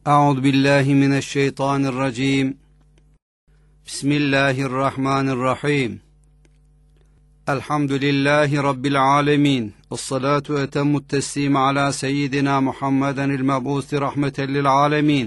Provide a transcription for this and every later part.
أعوذ بالله من الشيطان الرجيم. بسم الله الرحمن الرحيم. الحمد لله رب العالمين، والصلاة وأتم التسليم على سيدنا محمد المبعوث رحمة للعالمين.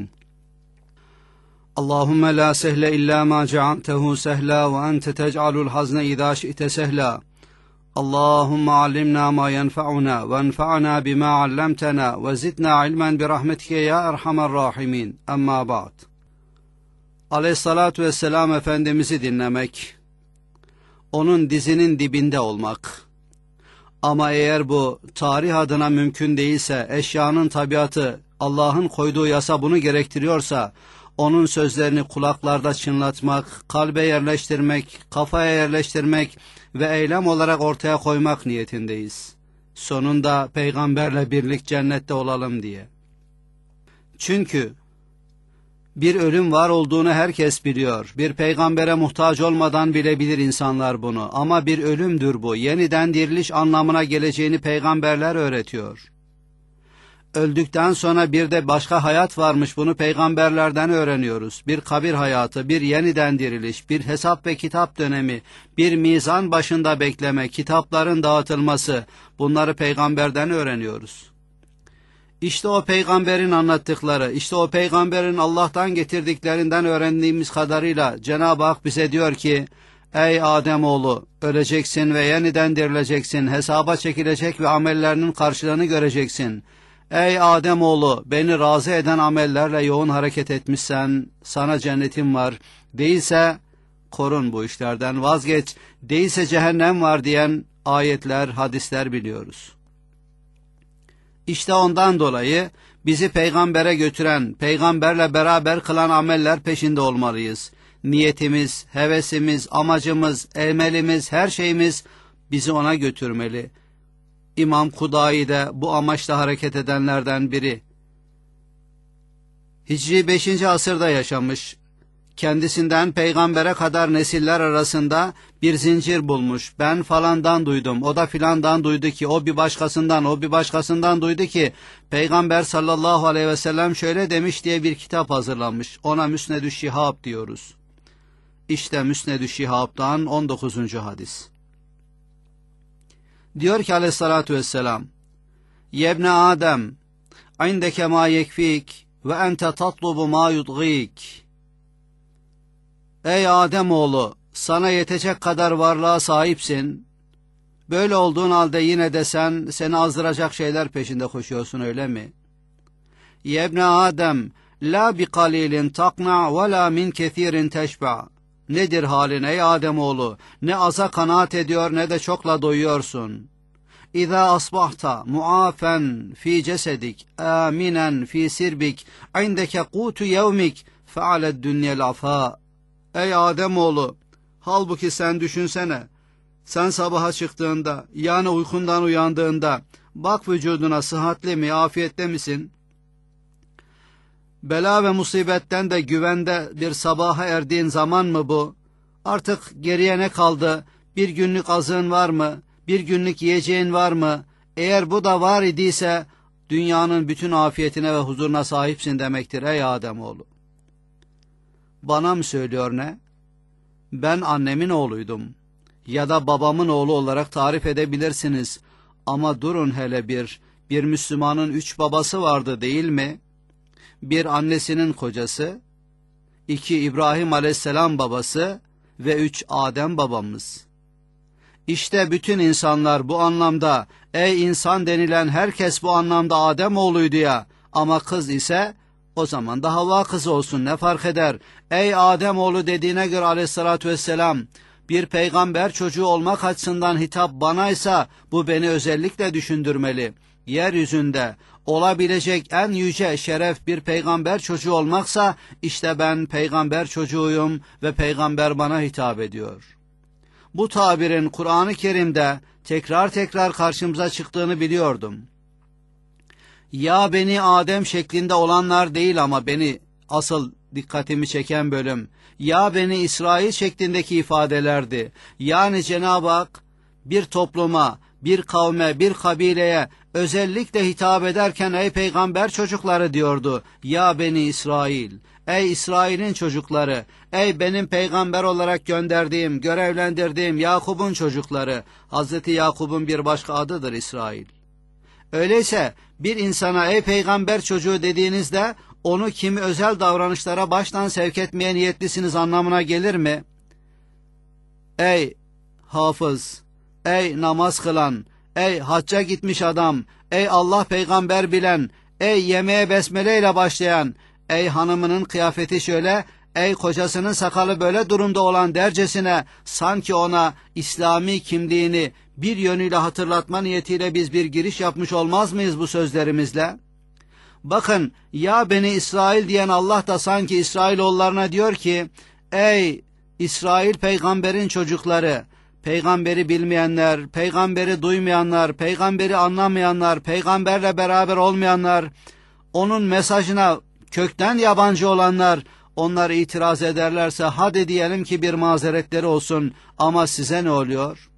اللهم لا سهل إلا ما جعلته سهلا، وأنت تجعل الحزن إذا شئت سهلا. اللهم علمنا ما ينفعنا، وانفعنا بما علمتنا، وزدنا علما برحمتك ya erhamer rahimin. Amma ba'd. Aleyhissalatu vesselam Efendimiz'i dinlemek, onun dizinin dibinde olmak. Ama eğer bu tarih adına mümkün değilse, eşyanın tabiatı, Allah'ın koyduğu yasa bunu gerektiriyorsa, onun sözlerini kulaklarda çınlatmak, kalbe yerleştirmek, kafaya yerleştirmek ve eylem olarak ortaya koymak niyetindeyiz. Sonunda peygamberle birlik cennette olalım diye. Çünkü bir ölüm var olduğunu herkes biliyor. Bir peygambere muhtaç olmadan bilebilir insanlar bunu. Ama bir ölümdür bu. Yeniden diriliş anlamına geleceğini peygamberler öğretiyor. Öldükten sonra bir de başka hayat varmış, bunu peygamberlerden öğreniyoruz. Bir kabir hayatı, bir yeniden diriliş, bir hesap ve kitap dönemi, bir mizan başında bekleme, kitapların dağıtılması, bunları peygamberden öğreniyoruz. İşte o peygamberin anlattıkları, işte o peygamberin Allah'tan getirdiklerinden öğrendiğimiz kadarıyla Cenab-ı Hak bize diyor ki, ey Ademoğlu, öleceksin ve yeniden dirileceksin, hesaba çekilecek ve amellerinin karşılığını göreceksin. Ey Ademoğlu, beni razı eden amellerle yoğun hareket etmişsen sana cennetim var. Değilse korun bu işlerden, vazgeç. Değilse cehennem var diyen ayetler, hadisler biliyoruz. İşte ondan dolayı bizi peygambere götüren, peygamberle beraber kılan ameller peşinde olmalıyız. Niyetimiz, hevesimiz, amacımız, emelimiz, her şeyimiz bizi ona götürmeli. İmam Kudayi de bu amaçla hareket edenlerden biri. Hicri 5. asırda yaşamış. Kendisinden peygambere kadar nesiller arasında bir zincir bulmuş. Ben falandan duydum, o da filandan duydu ki, o bir başkasından, o bir başkasından duydu ki, Peygamber sallallahu aleyhi ve sellem şöyle demiş diye bir kitap hazırlanmış. Ona Müsned-ü Şihab diyoruz. İşte Müsned-ü Şihab'dan 19. hadis. Diyor ki aleyhissalatu vesselam, Yebne Adem, indeke ma yekfik ve ente tatlubu ma yudgik. Ey Ademoğlu, sana yetecek kadar varlığa sahipsin. Böyle olduğun halde yine de seni azdıracak şeyler peşinde koşuyorsun, öyle mi? Yebne Adem, la bi kalilin takna ve la min kethirin teşba. Nedir halin ey Ademoğlu? Ne aza kanaat ediyor ne de çokla doyuyorsun. İza asbahta muafen fi cesedik, aminen fi sirbik, indeke kutu yevmik, fealed dünyel afa. Ey Ademoğlu, halbuki sen düşünsene, sen sabaha çıktığında, yani uykundan uyandığında, bak vücuduna sıhhatli mi, afiyette misin? Bela ve musibetten de güvende bir sabaha erdiğin zaman mı bu? Artık geriye ne kaldı? Bir günlük azığın var mı? Bir günlük yiyeceğin var mı? Eğer bu da var idiyse dünyanın bütün afiyetine ve huzuruna sahipsin demektir ey Ademoğlu. Bana mı söylüyor ne? Ben annemin oğluydum. Ya da babamın oğlu olarak tarif edebilirsiniz. Ama durun hele bir Müslümanın 3 babası vardı değil mi? Bir annesinin kocası, 2 İbrahim aleyhisselam babası ve 3 Adem babamız. İşte bütün insanlar bu anlamda, ey insan denilen herkes bu anlamda Adem oğluydu ya, ama kız ise o zaman da Havva kızı olsun, ne fark eder? Ey Adem oğlu dediğine göre aleyhissalatü vesselam, bir peygamber çocuğu olmak açısından hitap banaysa bu beni özellikle düşündürmeli. Yeryüzünde olabilecek en yüce şeref bir peygamber çocuğu olmaksa, işte ben peygamber çocuğuyum ve peygamber bana hitap ediyor. Bu tabirin Kur'an-ı Kerim'de tekrar tekrar karşımıza çıktığını biliyordum. Ya Beni Adem şeklinde olanlar değil, ama beni asıl dikkatimi çeken bölüm, ya Beni İsrail şeklindeki ifadelerdi. Yani Cenab-ı Hak bir topluma, bir kavme, bir kabileye özellikle hitap ederken ey peygamber çocukları diyordu. Ya Beni İsrail, ey İsrail'in çocukları, ey benim peygamber olarak gönderdiğim, görevlendirdiğim Yakub'un çocukları. Hazreti Yakub'un bir başka adıdır İsrail. Öyleyse bir insana ey peygamber çocuğu dediğinizde onu kimi özel davranışlara baştan sevk etmeye niyetlisiniz anlamına gelir mi? Ey hafız, ey namaz kılan, ey hacca gitmiş adam, ey Allah peygamber bilen, ey yemeğe besmele ile başlayan, ey hanımının kıyafeti şöyle, ey kocasının sakalı böyle durumda olan dercesine sanki ona İslami kimliğini bir yönüyle hatırlatma niyetiyle biz bir giriş yapmış olmaz mıyız bu sözlerimizle? Bakın, ya Beni İsrail diyen Allah da sanki İsrailoğullarına diyor ki, ey İsrail peygamberin çocukları, peygamberi bilmeyenler, peygamberi duymayanlar, peygamberi anlamayanlar, peygamberle beraber olmayanlar, onun mesajına kökten yabancı olanlar, onlar itiraz ederlerse hadi diyelim ki bir mazeretleri olsun, ama size ne oluyor?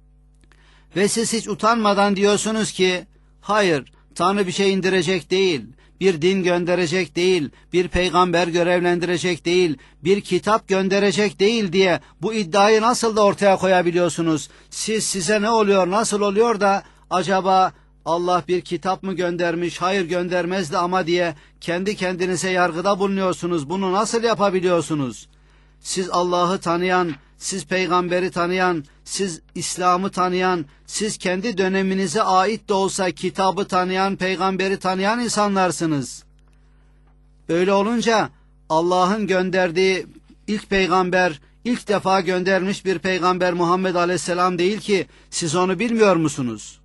Ve siz hiç utanmadan diyorsunuz ki, hayır, Tanrı bir şey indirecek değil, bir din gönderecek değil, bir peygamber görevlendirecek değil, bir kitap gönderecek değil diye bu iddiayı nasıl da ortaya koyabiliyorsunuz? Size ne oluyor, nasıl oluyor da acaba Allah bir kitap mı göndermiş, hayır göndermezdi ama diye kendi kendinize yargıda bulunuyorsunuz. Bunu nasıl yapabiliyorsunuz? Siz Allah'ı tanıyan, siz peygamberi tanıyan, siz İslam'ı tanıyan, siz kendi döneminize ait de olsa kitabı tanıyan, peygamberi tanıyan insanlarsınız. Öyle olunca Allah'ın gönderdiği ilk peygamber, ilk defa göndermiş bir peygamber Muhammed Aleyhisselam değil ki, siz onu bilmiyor musunuz?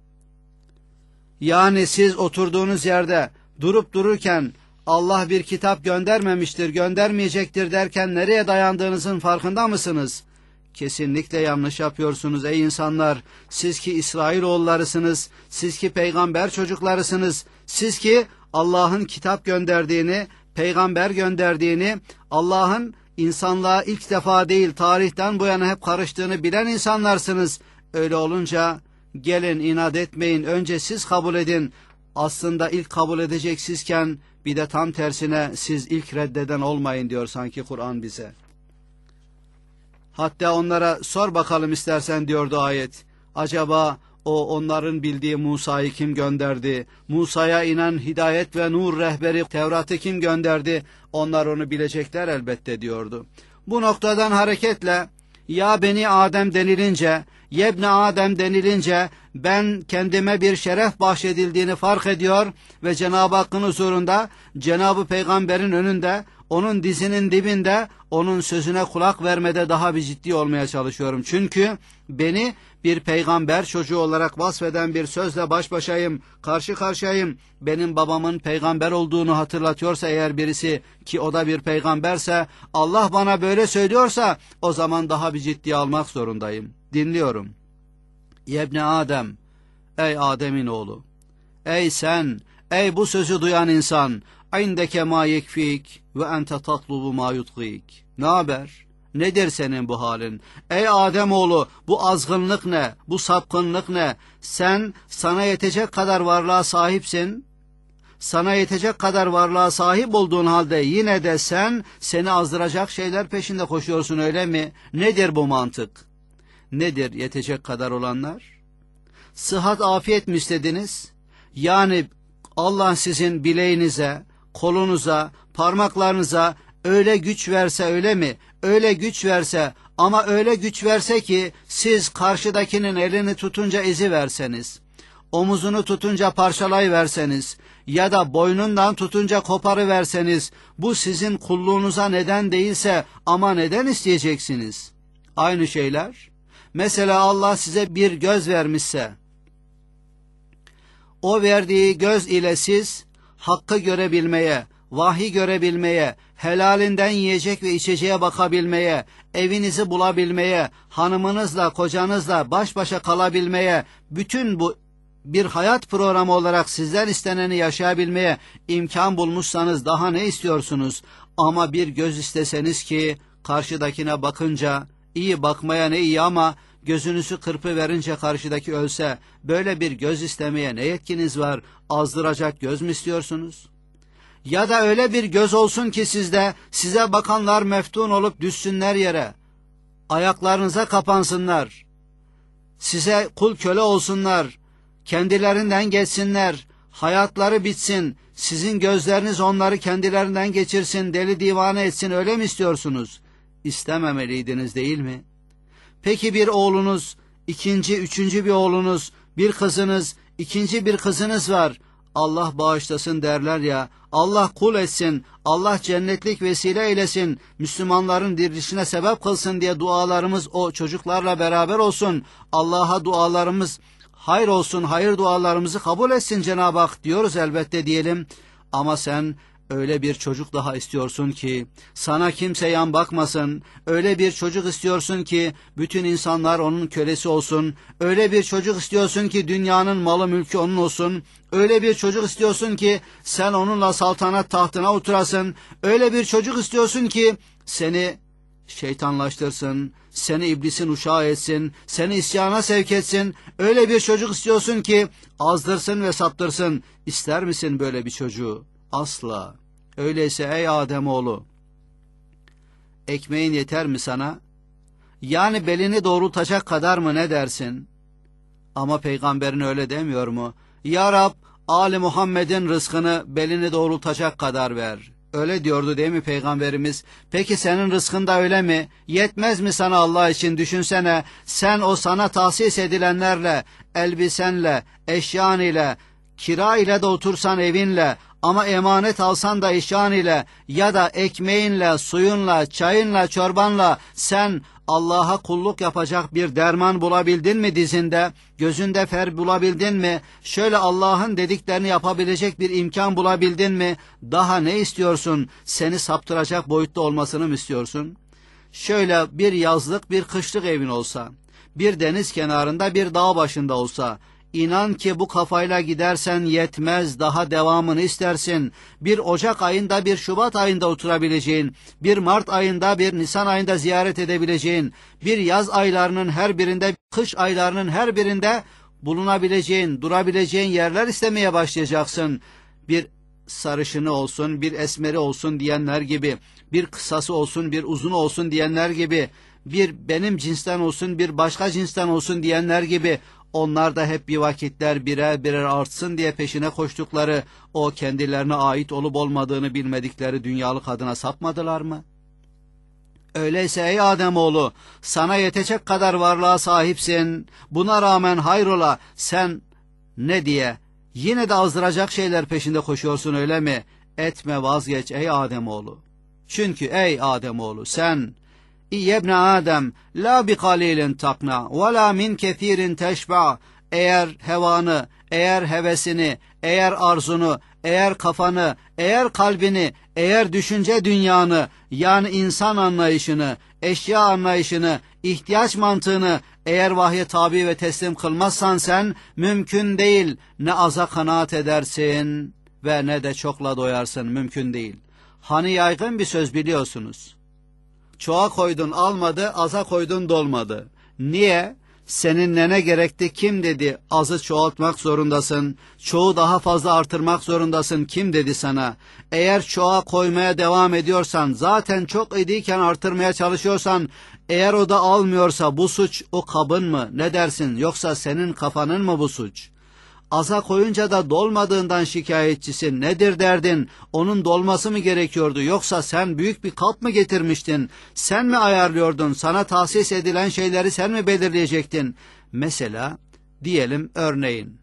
Yani siz oturduğunuz yerde durup dururken Allah bir kitap göndermemiştir, göndermeyecektir derken nereye dayandığınızın farkında mısınız? Kesinlikle yanlış yapıyorsunuz ey insanlar. Siz ki İsrailoğullarısınız, siz ki peygamber çocuklarısınız, siz ki Allah'ın kitap gönderdiğini, peygamber gönderdiğini, Allah'ın insanlığa ilk defa değil tarihten bu yana hep karıştığını bilen insanlarsınız. Öyle olunca gelin inat etmeyin, önce siz kabul edin. Aslında ilk kabul edecek sizken bir de tam tersine siz ilk reddeden olmayın diyor sanki Kur'an bize. Hatta onlara sor bakalım istersen diyordu ayet. Acaba o onların bildiği Musa'yı kim gönderdi? Musa'ya inen hidayet ve nur rehberi Tevrat'ı kim gönderdi? Onlar onu bilecekler elbette diyordu. Bu noktadan hareketle ya Beni Adem denilince, Yebne Adem denilince ben kendime bir şeref bahşedildiğini fark ediyor ve Cenab-ı Hakk'ın huzurunda, Cenab-ı Peygamber'in önünde, onun dizinin dibinde, onun sözüne kulak vermede daha bir ciddi olmaya çalışıyorum. Çünkü beni bir peygamber çocuğu olarak vasfeden bir sözle baş başayım, karşı karşıyayım. Benim babamın peygamber olduğunu hatırlatıyorsa eğer birisi, ki o da bir peygamberse, Allah bana böyle söylüyorsa o zaman daha bir ciddiye almak zorundayım. Dinliyorum. Yebne Adem, ey Adem'in oğlu, ey sen, ey bu sözü duyan insan, indeke ma yekfik ve ente tatlubu ma yutgik. Ne haber? Nedir senin bu halin? Ey Ademoğlu, bu azgınlık ne? Bu sapkınlık ne? Sen sana yetecek kadar varlığa sahipsin. Sana yetecek kadar varlığa sahip olduğun halde yine de seni azdıracak şeyler peşinde koşuyorsun, öyle mi? Nedir bu mantık? Nedir yetecek kadar olanlar? Sıhhat afiyet mi istediniz? Yani Allah sizin bileğinize, kolunuza, parmaklarınıza öyle güç verse, öyle mi? Öyle güç verse, ama öyle güç verse ki siz karşıdakinin elini tutunca eziverseniz, omuzunu tutunca parçalayıverseniz ya da boynundan tutunca koparıverseniz, bu sizin kulluğunuza neden değilse ama neden isteyeceksiniz? Aynı şeyler. Mesela Allah size bir göz vermişse, o verdiği göz ile siz hakkı görebilmeye, vahiy görebilmeye, helalinden yiyecek ve içeceğe bakabilmeye, evinizi bulabilmeye, hanımınızla, kocanızla baş başa kalabilmeye, bütün bu bir hayat programı olarak sizden isteneni yaşayabilmeye imkan bulmuşsanız daha ne istiyorsunuz? Ama bir göz isteseniz ki karşıdakine bakınca, iyi bakmaya ne iyi ama gözünüzü kırpıverince karşıdaki ölse, böyle bir göz istemeye ne yetkiniz var? Azdıracak göz mü istiyorsunuz? Ya da öyle bir göz olsun ki sizde, size bakanlar meftun olup düşsünler yere, ayaklarınıza kapansınlar, size kul köle olsunlar, kendilerinden geçsinler, hayatları bitsin, sizin gözleriniz onları kendilerinden geçirsin, deli divane etsin, öyle mi istiyorsunuz? İstememeliydiniz değil mi? Peki bir oğlunuz, ikinci, üçüncü bir oğlunuz, bir kızınız, ikinci bir kızınız var. Allah bağışlasın derler ya, Allah kul etsin, Allah cennetlik vesile eylesin, Müslümanların dirilişine sebep kılsın diye dualarımız o çocuklarla beraber olsun. Allah'a dualarımız hayır olsun, hayır dualarımızı kabul etsin Cenab-ı Hak diyoruz elbette diyelim. Ama sen öyle bir çocuk daha istiyorsun ki sana kimse yan bakmasın. Öyle bir çocuk istiyorsun ki bütün insanlar onun kölesi olsun. Öyle bir çocuk istiyorsun ki dünyanın malı mülkü onun olsun. Öyle bir çocuk istiyorsun ki sen onunla saltanat tahtına oturasın. Öyle bir çocuk istiyorsun ki seni şeytanlaştırsın, seni iblisin uşağı etsin, seni isyana sevk etsin. Öyle bir çocuk istiyorsun ki azdırsın ve saptırsın. İster misin böyle bir çocuğu? Asla. Öyleyse ey Ademoğlu, ekmeğin yeter mi sana? Yani belini doğrultacak kadar mı, ne dersin? Ama peygamberin öyle demiyor mu? Ya Rab, Ali Muhammed'in rızkını belini doğrultacak kadar ver. Öyle diyordu değil mi peygamberimiz? Peki senin rızkın da öyle mi? Yetmez mi sana Allah için? Düşünsene, sen o sana tahsis edilenlerle, elbisenle, eşyan ile, kira ile de otursan evinle, ama emanet alsan da eşyan ile, ya da ekmeğinle, suyunla, çayınla, çorbanla sen Allah'a kulluk yapacak bir derman bulabildin mi dizinde? Gözünde fer bulabildin mi? Şöyle Allah'ın dediklerini yapabilecek bir imkan bulabildin mi? Daha ne istiyorsun? Seni saptıracak boyutta olmasını mı istiyorsun? Şöyle bir yazlık, bir kışlık evin olsa, bir deniz kenarında, bir dağ başında olsa, İnan ki bu kafayla gidersen yetmez, daha devamını istersin. Bir Ocak ayında, bir Şubat ayında oturabileceğin, bir Mart ayında, bir Nisan ayında ziyaret edebileceğin, bir yaz aylarının her birinde, kış aylarının her birinde bulunabileceğin, durabileceğin yerler istemeye başlayacaksın. Bir sarışını olsun, bir esmeri olsun diyenler gibi, bir kısası olsun, bir uzunu olsun diyenler gibi, bir benim cinsten olsun, bir başka cinsten olsun diyenler gibi, onlar da hep bir vakitler birer birer artsın diye peşine koştukları, o kendilerine ait olup olmadığını bilmedikleri dünyalık adına sapmadılar mı? Öyleyse ey Ademoğlu, sana yetecek kadar varlığa sahipsin. Buna rağmen hayrola, sen ne diye yine de azdıracak şeyler peşinde koşuyorsun, öyle mi? Etme, vazgeç ey Ademoğlu. Çünkü ey Ademoğlu, sen İyyebne Adem, la bi kalilin takna, ve la min kethirin teşba. Eğer hevanı, eğer hevesini, eğer arzunu, eğer kafanı, eğer kalbini, eğer düşünce dünyanı, yani insan anlayışını, eşya anlayışını, ihtiyaç mantığını eğer vahye tabi ve teslim kılmazsan sen, mümkün değil, ne aza kanaat edersin ve ne de çokla doyarsın, mümkün değil. Hani yaygın bir söz biliyorsunuz. Çoğa koydun almadı, aza koydun dolmadı. Niye? Senin nene gerekti, kim dedi azı çoğaltmak zorundasın, çoğu daha fazla artırmak zorundasın, kim dedi sana? Eğer çoğa koymaya devam ediyorsan, zaten çok idiyken artırmaya çalışıyorsan, eğer o da almıyorsa bu suç o kabın mı, ne dersin, yoksa senin kafanın mı bu suç? Aza koyunca da dolmadığından şikayetçisin. Nedir derdin? Onun dolması mı gerekiyordu? Yoksa sen büyük bir kap mı getirmiştin? Sen mi ayarlıyordun? Sana tahsis edilen şeyleri sen mi belirleyecektin? Mesela diyelim örneğin,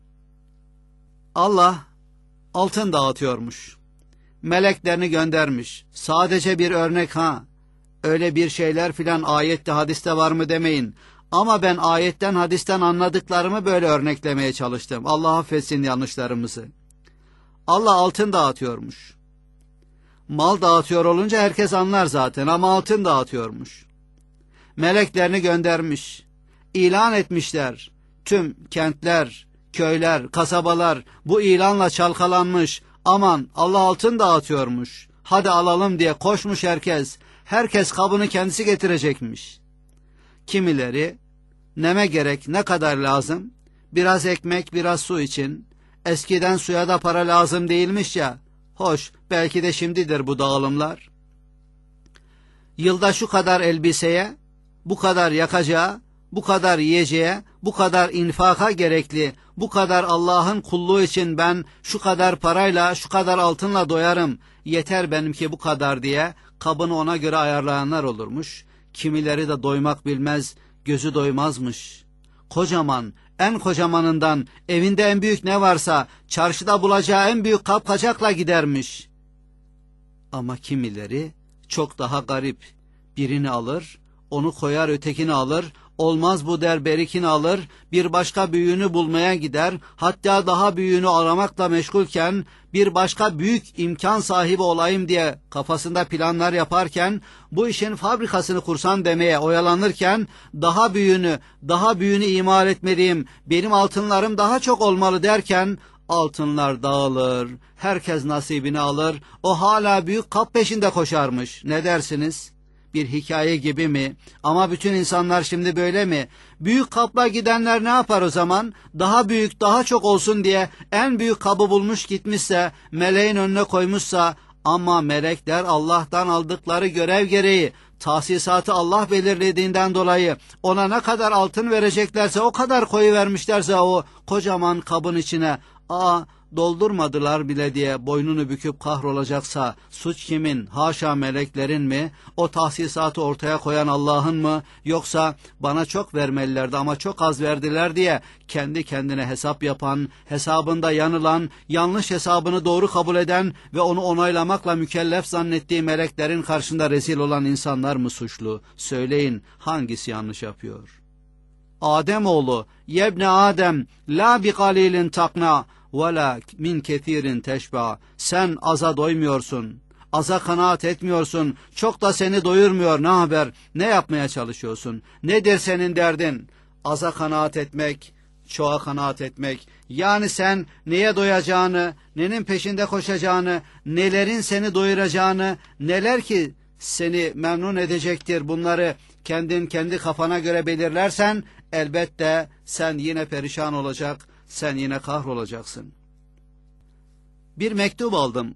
Allah altın dağıtıyormuş. Meleklerini göndermiş. Sadece bir örnek ha. Öyle bir şeyler filan ayette hadiste var mı demeyin. Ama ben ayetten hadisten anladıklarımı böyle örneklemeye çalıştım. Allah affetsin yanlışlarımızı. Allah altın dağıtıyormuş. Mal dağıtıyor olunca herkes anlar zaten, ama altın dağıtıyormuş. Meleklerini göndermiş. İlan etmişler. Tüm kentler, köyler, kasabalar bu ilanla çalkalanmış. Aman Allah altın dağıtıyormuş. Hadi alalım diye koşmuş herkes. Herkes kabını kendisi getirecekmiş. Kimileri Neme gerek, ne kadar lazım? Biraz ekmek, biraz su için. Eskiden suya da para lazım değilmiş ya. Hoş, belki de şimdidir bu dağılımlar. Yılda şu kadar elbiseye, bu kadar yakacağa, bu kadar yiyeceğe, bu kadar infaka gerekli, bu kadar Allah'ın kulluğu için ben şu kadar parayla, şu kadar altınla doyarım, yeter benimki bu kadar diye kabını ona göre ayarlayanlar olurmuş. Kimileri de doymak bilmez, gözü doymazmış. Kocaman, en kocamanından evinde en büyük ne varsa çarşıda bulacağı en büyük kapkacakla gidermiş. Ama kimileri çok daha garip, birini alır, onu koyar ötekini alır, olmaz bu der berikini alır, bir başka büyüğünü bulmaya gider, hatta daha büyüğünü aramakla meşgulken, bir başka büyük imkan sahibi olayım diye kafasında planlar yaparken, bu işin fabrikasını kursam demeye oyalanırken, daha büyüğünü imal etmeliyim, benim altınlarım daha çok olmalı derken, altınlar dağılır, herkes nasibini alır, o hala büyük kap peşinde koşarmış. Ne dersiniz? Bir hikaye gibi mi? Ama bütün insanlar şimdi böyle mi? Büyük kapla gidenler ne yapar o zaman? Daha büyük, daha çok olsun diye en büyük kabı bulmuş gitmişse, meleğin önüne koymuşsa, ama melekler Allah'tan aldıkları görev gereği, tahsisatı Allah belirlediğinden dolayı ona ne kadar altın vereceklerse o kadar koyuvermişlerse o kocaman kabın içine, doldurmadılar bile diye boynunu büküp kahrolacaksa suç kimin? Haşa meleklerin mi? O tahsisatı ortaya koyan Allah'ın mı? Yoksa bana çok vermelilerdi ama çok az verdiler diye kendi kendine hesap yapan, hesabında yanılan, yanlış hesabını doğru kabul eden ve onu onaylamakla mükellef zannettiği meleklerin karşısında rezil olan insanlar mı suçlu? Söyleyin, hangisi yanlış yapıyor? Ademoğlu, yebne Adem, la bi galilin takna, وَلَا min kethirin teşba. Sen aza doymuyorsun, aza kanaat etmiyorsun, çok da seni doyurmuyor, ne haber, ne yapmaya çalışıyorsun, nedir senin derdin? Aza kanaat etmek, çoğa kanaat etmek, yani sen neye doyacağını, nenin peşinde koşacağını, nelerin seni doyuracağını, neler ki seni memnun edecektir, bunları kendi kafana göre belirlersen, elbette sen yine perişan olacak, sen yine kahrolacaksın. Bir mektup aldım.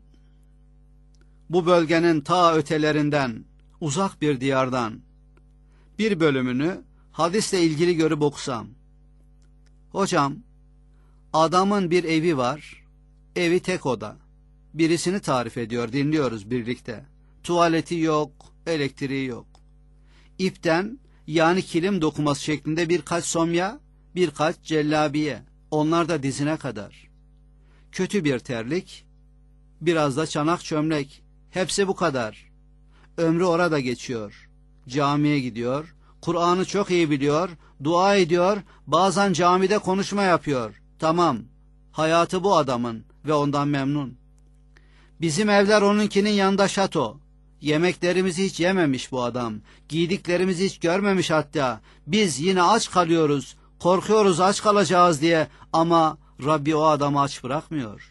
Bu bölgenin ta ötelerinden, uzak bir diyardan. Bir bölümünü hadisle ilgili görüp okusam. Hocam, adamın bir evi var, evi tek oda. Birisini tarif ediyor, dinliyoruz birlikte. Tuvaleti yok, elektriği yok. İpten, yani kilim dokuması şeklinde birkaç somya, birkaç cellabiye. Onlar da dizine kadar. Kötü bir terlik, biraz da çanak çömlek. Hepsi bu kadar. Ömrü orada geçiyor. Camiye gidiyor, Kur'an'ı çok iyi biliyor, dua ediyor, bazen camide konuşma yapıyor. Tamam, hayatı bu adamın ve ondan memnun. Bizim evler onunkinin yanında şato. Yemeklerimizi hiç yememiş bu adam. Giydiklerimizi hiç görmemiş hatta. Biz yine aç kalıyoruz. Korkuyoruz aç kalacağız diye, ama Rabbi o adamı aç bırakmıyor.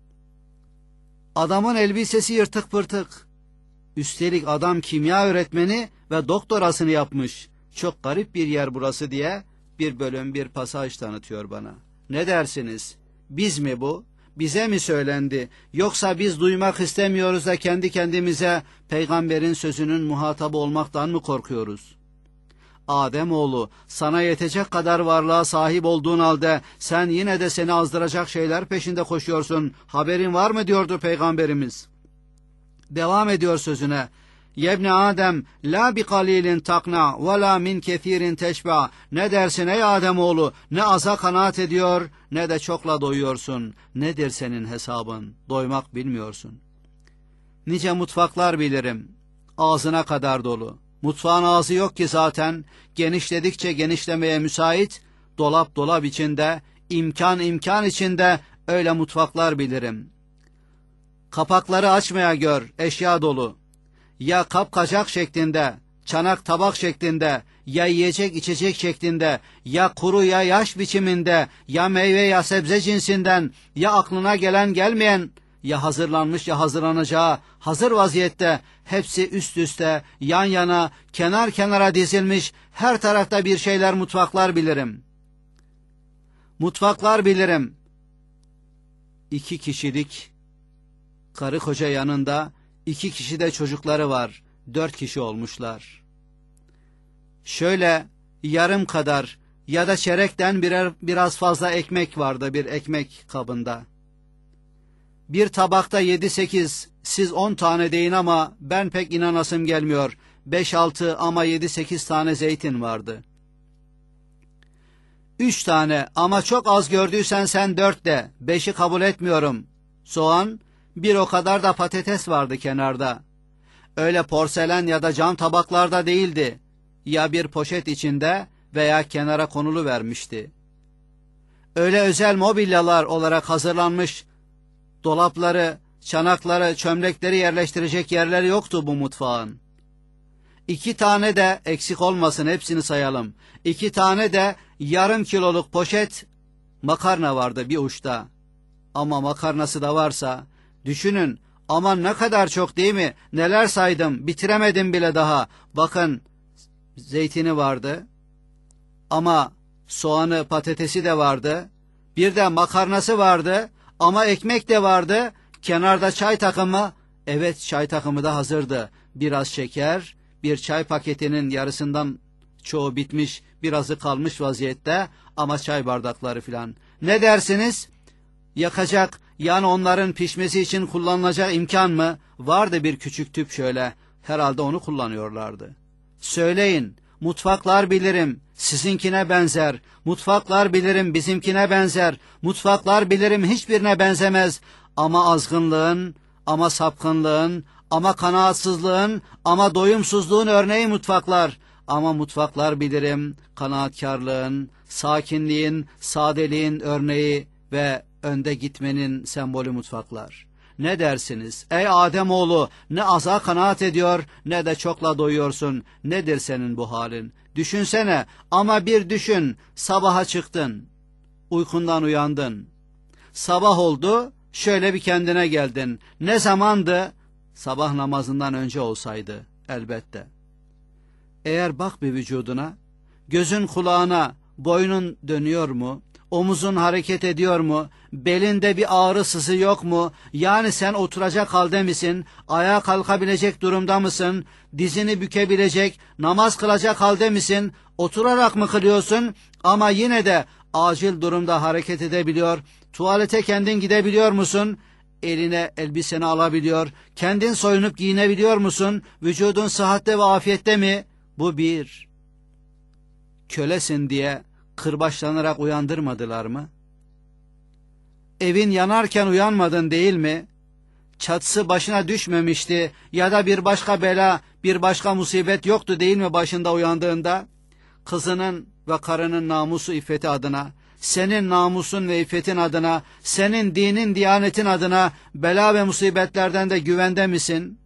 Adamın elbisesi yırtık pırtık. Üstelik adam kimya öğretmeni ve doktorasını yapmış. Çok garip bir yer burası diye bir bölüm, bir pasaj tanıtıyor bana. Ne dersiniz? Biz mi bu? Bize mi söylendi? Yoksa biz duymak istemiyoruz da kendi kendimize peygamberin sözünün muhatabı olmaktan mı korkuyoruz? Ademoğlu, sana yetecek kadar varlığa sahip olduğun halde sen yine de seni azdıracak şeyler peşinde koşuyorsun. Haberin var mı diyordu Peygamberimiz. Devam ediyor sözüne. Yebne Adem, la bi kalilin takna ve la min kethirin teşba. Ne dersin ey Ademoğlu? Ne aza kanaat ediyor, ne de çokla doyuyorsun. Nedir senin hesabın? Doymak bilmiyorsun. Nice mutfaklar bilirim. Ağzına kadar dolu. Mutfağın ağzı yok ki zaten, genişledikçe genişlemeye müsait, dolap içinde, imkan içinde öyle mutfaklar bilirim. Kapakları açmaya gör, eşya dolu. Ya kapkacak şeklinde, çanak tabak şeklinde, ya yiyecek içecek şeklinde, ya kuru ya yaş biçiminde, ya meyve ya sebze cinsinden, ya aklına gelen gelmeyen ya hazırlanmış ya hazırlanacağı hazır vaziyette, hepsi üst üste, yan yana, kenar kenara dizilmiş, her tarafta bir şeyler, mutfaklar bilirim. Mutfaklar bilirim. 2 kişilik karı koca yanında, 2 kişi de çocukları var. 4 kişi olmuşlar. Şöyle yarım kadar ya da çerekten biraz fazla ekmek vardı bir ekmek kabında. Bir tabakta 7-8, siz 10 tane deyin ama ben pek inanasım gelmiyor. 5-6 ama 7-8 tane zeytin vardı. 3 tane ama çok az gördüysen sen 4 de, 5'i kabul etmiyorum. Soğan, bir o kadar da patates vardı kenarda. Öyle porselen ya da cam tabaklarda değildi. Ya bir poşet içinde veya kenara konulu vermişti. Öyle özel mobilyalar olarak hazırlanmış dolapları, çanakları, çömlekleri yerleştirecek yerleri yoktu bu mutfağın. 2 tane de, eksik olmasın hepsini sayalım, 2 tane de yarım kiloluk poşet makarna vardı bir uçta. Ama makarnası da varsa, düşünün, aman ne kadar çok değil mi? Neler saydım, bitiremedim bile daha. Bakın, zeytini vardı ama soğanı, patatesi de vardı. Bir de makarnası vardı ama ekmek de vardı. Kenarda çay takımı, evet çay takımı da hazırdı. Biraz şeker, bir çay paketinin yarısından çoğu bitmiş, birazı kalmış vaziyette ama çay bardakları filan. Ne dersiniz? Yakacak, yani onların pişmesi için kullanılacak imkan mı? Vardı bir küçük tüp şöyle, herhalde onu kullanıyorlardı. Söyleyin, mutfaklar bilirim, sizinkine benzer. Mutfaklar bilirim, bizimkine benzer. Mutfaklar bilirim, hiçbirine benzemez. Ama azgınlığın, ama sapkınlığın, ama kanaatsızlığın, ama doyumsuzluğun örneği mutfaklar. Ama mutfaklar bilirim, kanaatkarlığın, sakinliğin, sadeliğin örneği ve önde gitmenin sembolü mutfaklar. Ne dersiniz? Ey Ademoğlu, ne aza kanaat ediyor ne de çokla doyuyorsun. Nedir senin bu halin? Düşünsene, ama bir düşün, sabaha çıktın, uykundan uyandın. Sabah oldu, şöyle bir kendine geldin. Ne zamandı? Sabah namazından önce olsaydı elbette. Eğer bak bir vücuduna, gözün kulağına, boynun dönüyor mu? Omuzun hareket ediyor mu? Belinde bir ağrı sızı yok mu? Yani sen oturacak halde misin? Ayağa kalkabilecek durumda mısın? Dizini bükebilecek, namaz kılacak halde misin? Oturarak mı kılıyorsun? Ama yine de acil durumda hareket edebiliyor. Tuvalete kendin gidebiliyor musun? Eline elbiseni alabiliyor. Kendin soyunup giyinebiliyor musun? Vücudun sıhhatte ve afiyette mi? Bu bir. Kölesin diye kırbaçlanarak uyandırmadılar mı? Evin yanarken uyanmadın değil mi? Çatısı başına düşmemişti ya da bir başka bela, bir başka musibet yoktu değil mi başında uyandığında? Kızının ve karının namusu iffeti adına, senin namusun ve iffetin adına, senin dinin, diyanetin adına bela ve musibetlerden de güvende misin?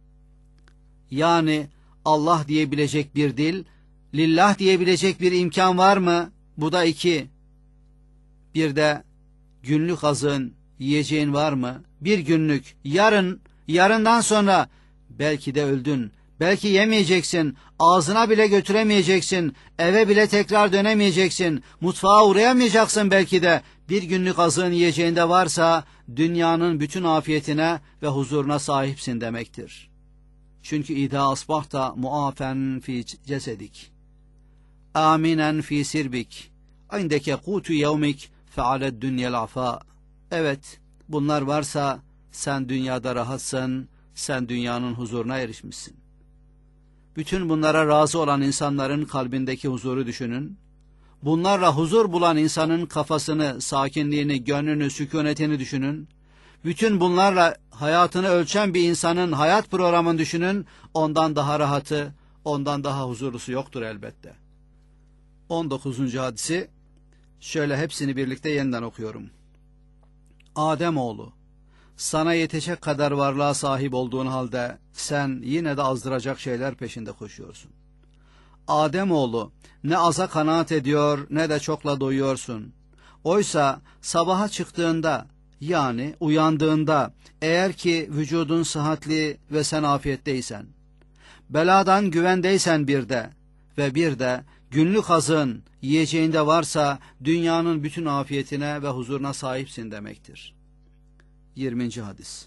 Yani Allah diyebilecek bir dil, lillah diyebilecek bir imkan var mı? Bu da 2. Bir de günlük azığın, yiyeceğin var mı? Bir günlük, yarından sonra belki de öldün. Belki yemeyeceksin, ağzına bile götüremeyeceksin, eve bile tekrar dönemeyeceksin, mutfağa uğrayamayacaksın belki de. Bir günlük azığın, yiyeceğinde varsa dünyanın bütün afiyetine ve huzuruna sahipsin demektir. Çünkü idâ asbahta muafen fi cesedik, aminen fi sirbik, indeke kutu yevmik fealed dünyel afa. Evet, bunlar varsa sen dünyada rahatsın, sen dünyanın huzuruna erişmişsin. Bütün bunlara razı olan insanların kalbindeki huzuru düşünün. Bunlarla huzur bulan insanın kafasını, sakinliğini, gönlünü, sükunetini düşünün. Bütün bunlarla hayatını ölçen bir insanın hayat programını düşünün. Ondan daha rahatı, ondan daha huzurlusu yoktur elbette. 19. hadisi şöyle, hepsini birlikte yeniden okuyorum. Ademoğlu, sana yetecek kadar varlığa sahip olduğun halde sen yine de azdıracak şeyler peşinde koşuyorsun. Ademoğlu, ne aza kanaat ediyor ne de çokla doyuyorsun. Oysa sabaha çıktığında Yani uyandığında eğer ki vücudun sıhhatli ve sen afiyetteysen, beladan güvendeysen bir de günlük hazın yiyeceğinde varsa dünyanın bütün afiyetine ve huzuruna sahipsin demektir. 20. hadis.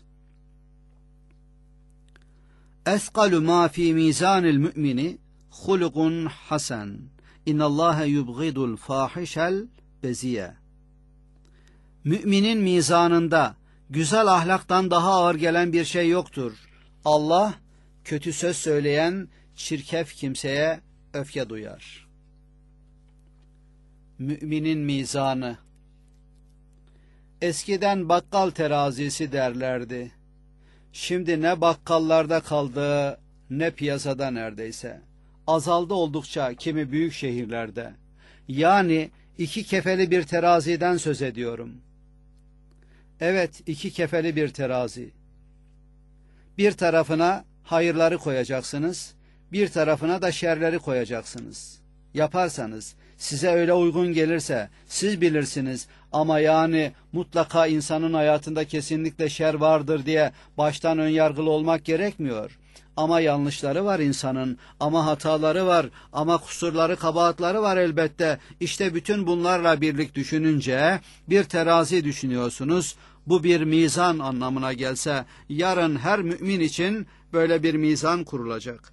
Esqalu ma fi mizanil mümini hulukun hasen. İnnallâhe yubgidul fâhişel beziye. Müminin mizanında güzel ahlaktan daha ağır gelen bir şey yoktur. Allah kötü söz söyleyen çirkef kimseye öfke duyar. Müminin mizanı. Eskiden bakkal terazisi derlerdi. Şimdi ne bakkallarda kaldı ne piyasada neredeyse. Azaldı oldukça kimi büyük şehirlerde. Yani iki kefeli bir teraziden söz ediyorum. Evet, iki kefeli bir terazi. Bir tarafına hayırları koyacaksınız, bir tarafına da şerleri koyacaksınız. Yaparsanız, size öyle uygun gelirse siz bilirsiniz ama yani mutlaka insanın hayatında kesinlikle şer vardır diye baştan önyargılı olmak gerekmiyor. Ama yanlışları var insanın, ama hataları var, ama kusurları, kabahatları var elbette. İşte bütün bunlarla birlik düşününce bir terazi düşünüyorsunuz. Bu bir mizan anlamına gelse yarın her mümin için böyle bir mizan kurulacak.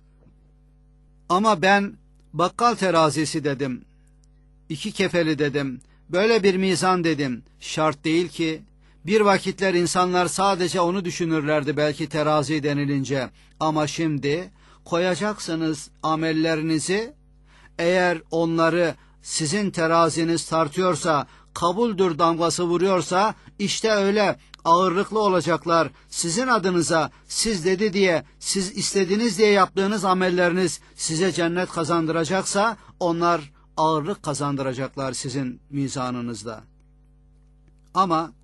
Ama ben bakkal terazisi dedim, iki kefeli dedim, böyle bir mizan dedim. Şart değil ki. Bir vakitler insanlar sadece onu düşünürlerdi belki terazi denilince. Ama şimdi koyacaksınız amellerinizi. Eğer onları sizin teraziniz tartıyorsa, kabuldür damgası vuruyorsa, işte öyle ağırlıklı olacaklar. Sizin adınıza, siz dedi diye, siz istediniz diye yaptığınız amelleriniz size cennet kazandıracaksa, onlar ağırlık kazandıracaklar sizin mizanınızda. Ama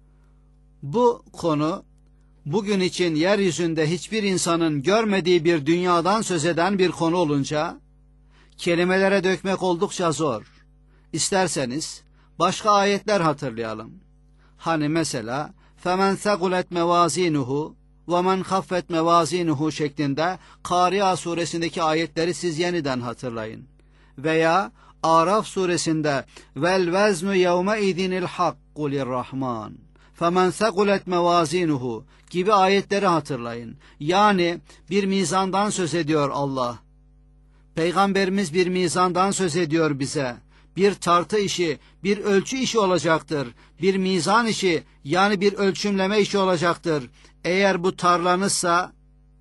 bu konu bugün için yeryüzünde hiçbir insanın görmediği bir dünyadan söz eden bir konu olunca kelimelere dökmek oldukça zor. İsterseniz başka ayetler hatırlayalım. Hani mesela فَمَنْ ثَقُلَتْ مَوَازِينُهُ وَمَنْ خَفَّتْ مَوَازِينُهُ şeklinde Kâri'a suresindeki ayetleri siz yeniden hatırlayın. Veya Araf suresinde vel veznu yevme idinil hakku lirrahman femen segulet mevazinuhu gibi ayetleri hatırlayın. Yani bir mizandan söz ediyor Allah. Peygamberimiz bir mizandan söz ediyor bize. Bir tartı işi, bir ölçü işi olacaktır. Bir mizan işi, yani bir ölçümleme işi olacaktır. Eğer bu tarlanızsa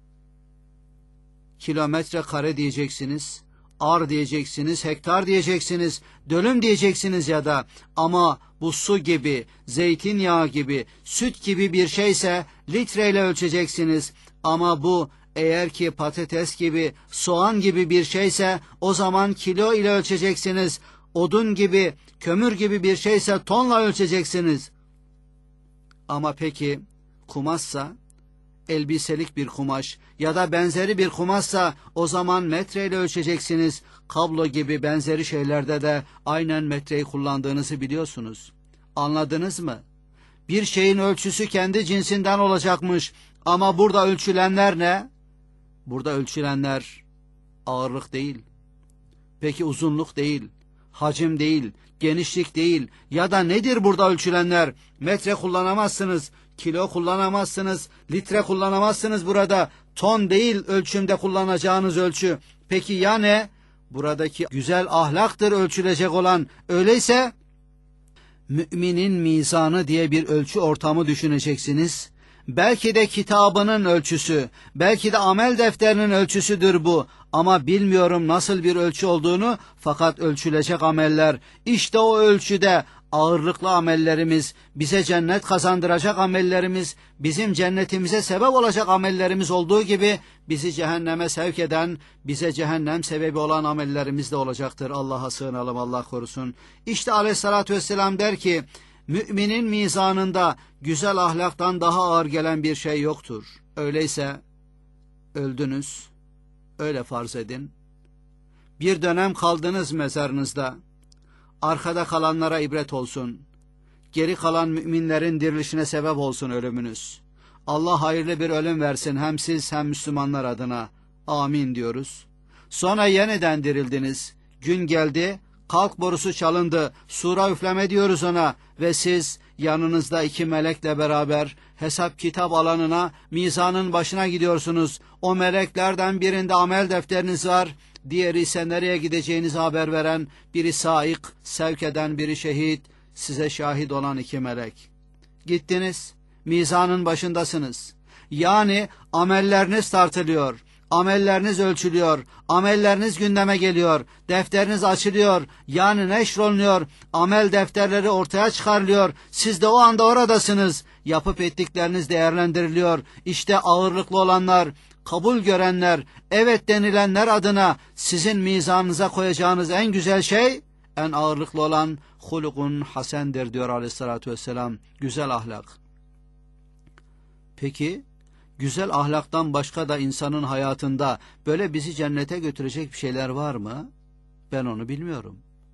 kilometre kare diyeceksiniz, ar diyeceksiniz, hektar diyeceksiniz, dönüm diyeceksiniz ya da, ama bu su gibi, zeytinyağı gibi, süt gibi bir şeyse litreyle ölçeceksiniz. Ama bu eğer ki patates gibi, soğan gibi bir şeyse o zaman kilo ile ölçeceksiniz. Odun gibi, kömür gibi bir şeyse tonla ölçeceksiniz. Ama peki kumaşsa, elbiselik bir kumaş ya da benzeri bir kumaşsa o zaman metreyle ölçeceksiniz. Kablo gibi benzeri şeylerde de aynen metreyi kullandığınızı biliyorsunuz. Anladınız mı? Bir şeyin ölçüsü kendi cinsinden olacakmış. Ama burada ölçülenler ne? Burada ölçülenler ağırlık değil. Peki uzunluk değil, hacim değil, genişlik değil ya da nedir burada ölçülenler? Metre kullanamazsınız, kilo kullanamazsınız, litre kullanamazsınız burada. Ton değil ölçümde kullanacağınız ölçü. Peki ya ne? Buradaki güzel ahlaktır ölçülecek olan. Öyleyse müminin mizanı diye bir ölçü ortamı düşüneceksiniz. Belki de kitabının ölçüsü, belki de amel defterinin ölçüsüdür bu. Ama bilmiyorum nasıl bir ölçü olduğunu, fakat ölçülecek ameller, işte o ölçüde ağırlıklı amellerimiz, bize cennet kazandıracak amellerimiz, bizim cennetimize sebep olacak amellerimiz olduğu gibi, bizi cehenneme sevk eden, bize cehennem sebebi olan amellerimiz de olacaktır. Allah'a sığınalım, Allah korusun. İşte Aleyhissalatü vesselam der ki, müminin mizanında güzel ahlaktan daha ağır gelen bir şey yoktur. Öyleyse öldünüz, öyle farz edin. Bir dönem kaldınız mezarınızda. Arkada kalanlara ibret olsun. geri kalan müminlerin dirilişine sebep olsun ölümünüz. Allah hayırlı bir ölüm versin hem siz hem Müslümanlar adına. Amin diyoruz. Sonra yeniden dirildiniz. Gün geldi, kalk borusu çalındı, sura üfleme diyoruz ona ve siz yanınızda 2 melekle beraber hesap kitap alanına, mizanın başına gidiyorsunuz. O meleklerden birinde amel defteriniz var, diğeri ise nereye gideceğinizi haber veren, biri saik, sevk eden, biri şehit, size şahit olan 2 melek. Gittiniz, mizanın başındasınız. Yani amelleriniz tartılıyor. Amelleriniz ölçülüyor, amelleriniz gündeme geliyor, defteriniz açılıyor, yani neşrolunuyor, amel defterleri ortaya çıkarılıyor, siz de o anda oradasınız, yapıp ettikleriniz değerlendiriliyor, işte ağırlıklı olanlar, kabul görenler, evet denilenler adına sizin mizanınıza koyacağınız en güzel şey, en ağırlıklı olan hulukun hasendir diyor aleyhissalatü vesselam, güzel ahlak. Peki, güzel ahlaktan başka da insanın hayatında böyle bizi cennete götürecek bir şeyler var mı? Ben onu bilmiyorum.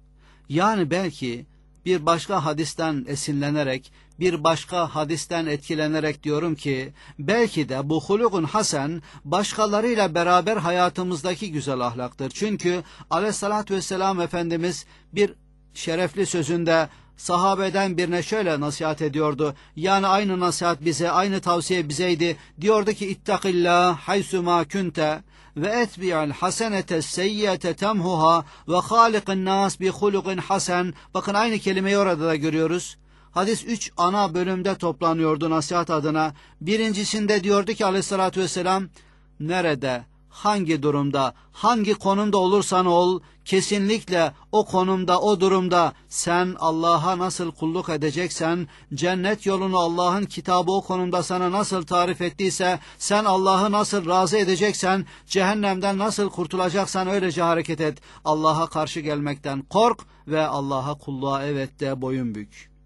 Yani belki bir başka hadisten esinlenerek, bir başka hadisten etkilenerek diyorum ki, belki de bu hulukun hasen başkalarıyla beraber hayatımızdaki güzel ahlaktır. Çünkü aleyhissalatü vesselam Efendimiz bir şerefli sözünde sahabeden birine şöyle nasihat ediyordu. Yani aynı nasihat bize, aynı tavsiye bizeydi. Diyordu ki ittakillah haysuma kunte ve etbi'al hasenete seyyiyete temhuha ve halikin nas bi hulukin hasen. Bakın aynı kelimeyi orada da görüyoruz. Hadis 3 ana bölümde toplanıyordu nasihat adına. Birincisinde diyordu ki aleyhissalatü vesselam, nerede, hangi durumda, hangi konumda olursan ol, kesinlikle o konumda, o durumda sen Allah'a nasıl kulluk edeceksen, cennet yolunu Allah'ın kitabı o konumda sana nasıl tarif ettiyse, sen Allah'ı nasıl razı edeceksen, cehennemden nasıl kurtulacaksan öylece hareket et. Allah'a karşı gelmekten kork ve Allah'a kulluğa evet de boyun bük.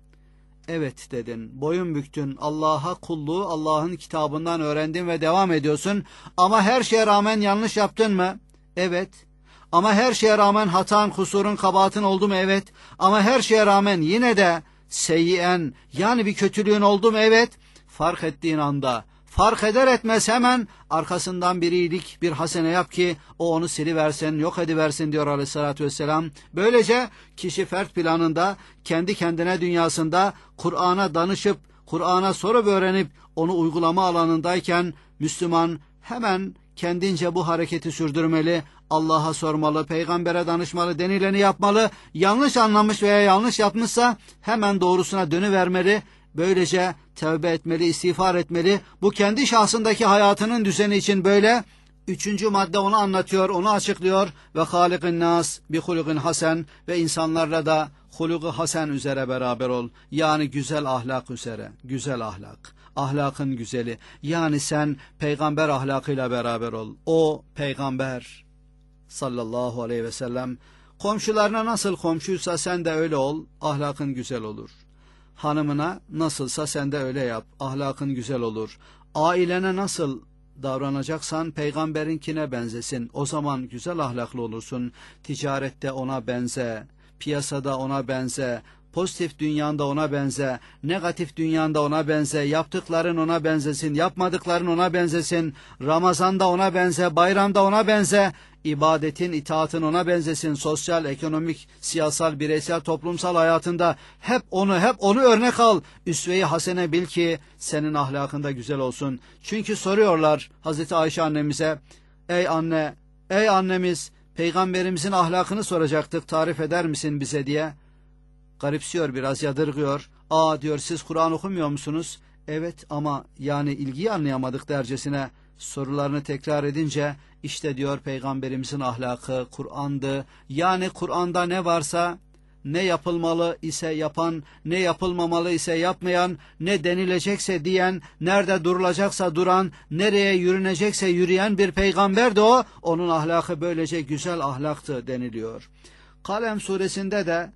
Evet dedin, boyun büktün, Allah'a kulluğu Allah'ın kitabından öğrendin ve devam ediyorsun. Ama her şeye rağmen yanlış yaptın mı? Evet. Ama her şeye rağmen hatan, kusurun, kabahatin oldu mu? Evet. Ama her şeye rağmen yine de seyyiyen, yani bir kötülüğün oldu mu? Evet. Fark ettiğin anda, fark eder etmez hemen arkasından bir iyilik, bir hasene yap ki o onu siliversin, yok ediversin diyor aleyhissalatü vesselam. Böylece kişi fert planında, kendi kendine dünyasında Kur'an'a danışıp, Kur'an'a soru öğrenip onu uygulama alanındayken Müslüman hemen kendince bu hareketi sürdürmeli, Allah'a sormalı, peygambere danışmalı, denileni yapmalı, yanlış anlamış veya yanlış yapmışsa hemen doğrusuna dönüvermeli. Böylece tevbe etmeli, istiğfar etmeli. Bu kendi şahsındaki hayatının düzeni için böyle. 3. madde onu anlatıyor, onu açıklıyor. Ve halikin nas bi hulukin hasen, ve insanlarla da huluku hasen üzere beraber ol. Yani güzel ahlak üzere, güzel ahlak. Ahlakın güzeli. Yani sen peygamber ahlakıyla beraber ol. O peygamber sallallahu aleyhi ve sellem komşularına nasıl komşuysa sen de öyle ol, ahlakın güzel olur. Hanımına nasılsa sen de öyle yap, ahlakın güzel olur. Ailene nasıl davranacaksan peygamberinkine benzesin, o zaman güzel ahlaklı olursun. Ticarette ona benze, piyasada ona benze, pozitif dünyanda ona benze, negatif dünyanda ona benze, yaptıkların ona benzesin, yapmadıkların ona benzesin, Ramazan'da ona benze, bayramda ona benze, ibadetin, itaatın ona benzesin, sosyal, ekonomik, siyasal, bireysel, toplumsal hayatında hep onu örnek al. Üsve-i hasene bil ki senin ahlakında güzel olsun. Çünkü soruyorlar Hazreti Ayşe annemize, ey anne, ey annemiz, peygamberimizin ahlakını soracaktık, tarif eder misin bize diye. Garipsiyor, biraz yadırgıyor. Aa diyor, siz Kur'an okumuyor musunuz? Evet ama yani ilgiyi anlayamadık dercesine sorularını tekrar edince işte diyor peygamberimizin ahlakı Kur'an'dı. Yani Kur'an'da ne varsa, ne yapılmalı ise yapan, ne yapılmamalı ise yapmayan, ne denilecekse diyen, nerede durulacaksa duran, nereye yürünecekse yürüyen bir peygamber de o. Onun ahlakı böylece güzel ahlaktı deniliyor. Kalem suresinde de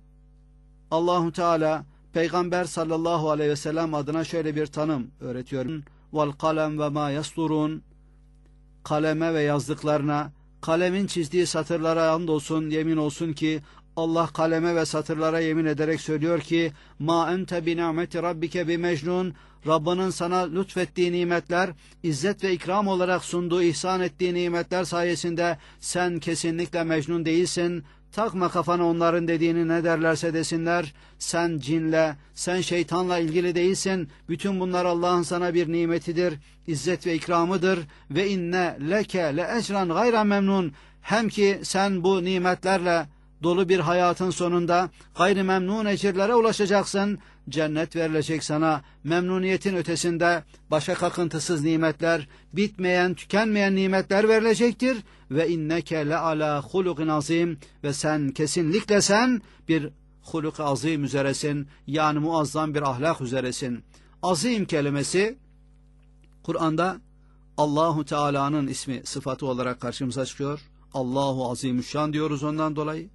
Allahu Teala Peygamber sallallahu aleyhi ve sellem adına şöyle bir tanım öğretiyor. Vel kalem ve ma yasturun, kaleme ve yazdıklarına, kalemin çizdiği satırlara andolsun, yemin olsun ki Allah kaleme ve satırlara yemin ederek söylüyor ki ma ente bi ni'meti rabbike bi mecnun. Rabbinin sana lütfettiği nimetler, izzet ve ikram olarak sunduğu, ihsan ettiği nimetler sayesinde sen kesinlikle mecnun değilsin. Takma kafana onların dediğini, ne derlerse desinler. Sen cinle, sen şeytanla ilgili değilsin. Bütün bunlar Allah'ın sana bir nimetidir, izzet ve ikramıdır. Ve inne leke le ecran gayra memnun. Hem ki sen bu nimetlerle dolu bir hayatın sonunda gayrimemnun ecirlere ulaşacaksın. Cennet verilecek sana, memnuniyetin ötesinde başa kakıntısız nimetler, bitmeyen, tükenmeyen nimetler verilecektir. Ve inneke le ala hulukin azim. Ve sen, kesinlikle sen bir huluk azim üzeresin, yani muazzam bir ahlak üzeresin. Azim kelimesi Kur'an'da Allahu Teala'nın ismi, sıfatı olarak karşımıza çıkıyor. Allahu Azimüşşan diyoruz ondan dolayı.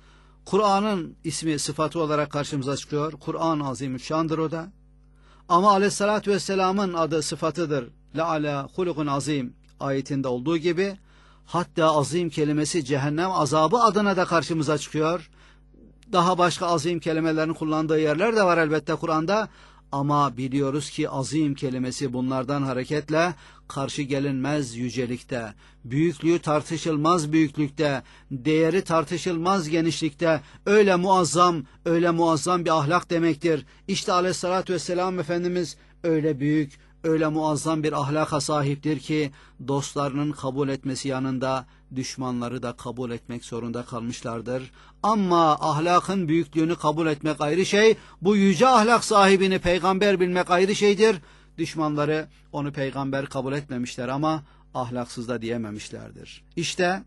Kur'an'ın ismi, sıfatı olarak karşımıza çıkıyor. Kur'an Azimüşşan'dır o da. Ama Aleyhisselatü Vesselam'ın adı, sıfatıdır. Le ala hulukun azim ayetinde olduğu gibi, hatta azim kelimesi cehennem azabı adına da karşımıza çıkıyor. Daha başka azim kelimelerin kullandığı yerler de var elbette Kur'an'da. Ama biliyoruz ki azim kelimesi bunlardan hareketle karşı gelinmez yücelikte, büyüklüğü tartışılmaz büyüklükte, değeri tartışılmaz genişlikte, öyle muazzam bir ahlak demektir. İşte Aleyhisselatü Vesselam Efendimiz öyle büyük, öyle muazzam bir ahlaka sahiptir ki dostlarının kabul etmesi yanında düşmanları da kabul etmek zorunda kalmışlardır. Ama ahlakın büyüklüğünü kabul etmek ayrı şey, bu yüce ahlak sahibini peygamber bilmek ayrı şeydir. Düşmanları onu peygamber kabul etmemişler ama ahlaksız da diyememişlerdir. İşte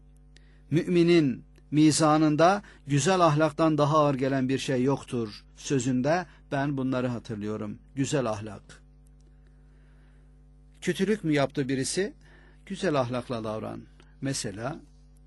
müminin mizanında güzel ahlaktan daha ağır gelen bir şey yoktur sözünde ben bunları hatırlıyorum. Güzel ahlak. Kötülük mü yaptı birisi? Güzel ahlakla davran. Mesela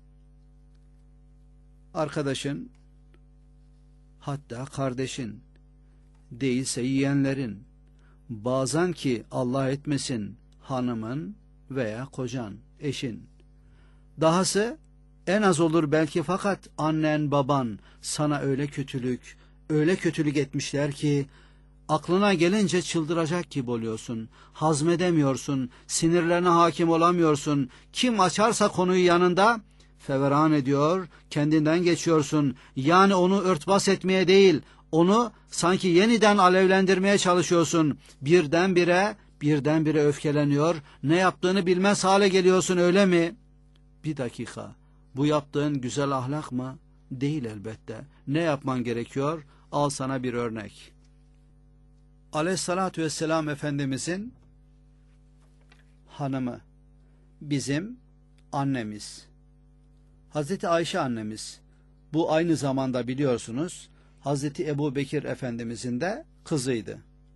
arkadaşın, hatta kardeşin, değilse yeğenlerin, bazen ki Allah etmesin hanımın veya kocan, eşin. Dahası en az olur belki, fakat annen, baban sana öyle kötülük etmişler ki aklına gelince çıldıracak gibi oluyorsun. Hazmedemiyorsun, sinirlerine hakim olamıyorsun. Kim açarsa konuyu yanında feveran ediyor, kendinden geçiyorsun. Yani onu örtbas etmeye değil, onu sanki yeniden alevlendirmeye çalışıyorsun. Birdenbire öfkeleniyor, ne yaptığını bilmez hale geliyorsun, öyle mi? Bir dakika, bu yaptığın güzel ahlak mı? Değil elbette. Ne yapman gerekiyor? Al sana bir örnek. Aleyhissalatü vesselam Efendimizin hanımı, bizim annemiz, Hazreti Ayşe annemiz. Bu aynı zamanda biliyorsunuz Hazreti Ebu Bekir Efendimizin de kızıydı.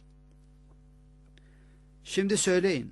Şimdi söyleyin,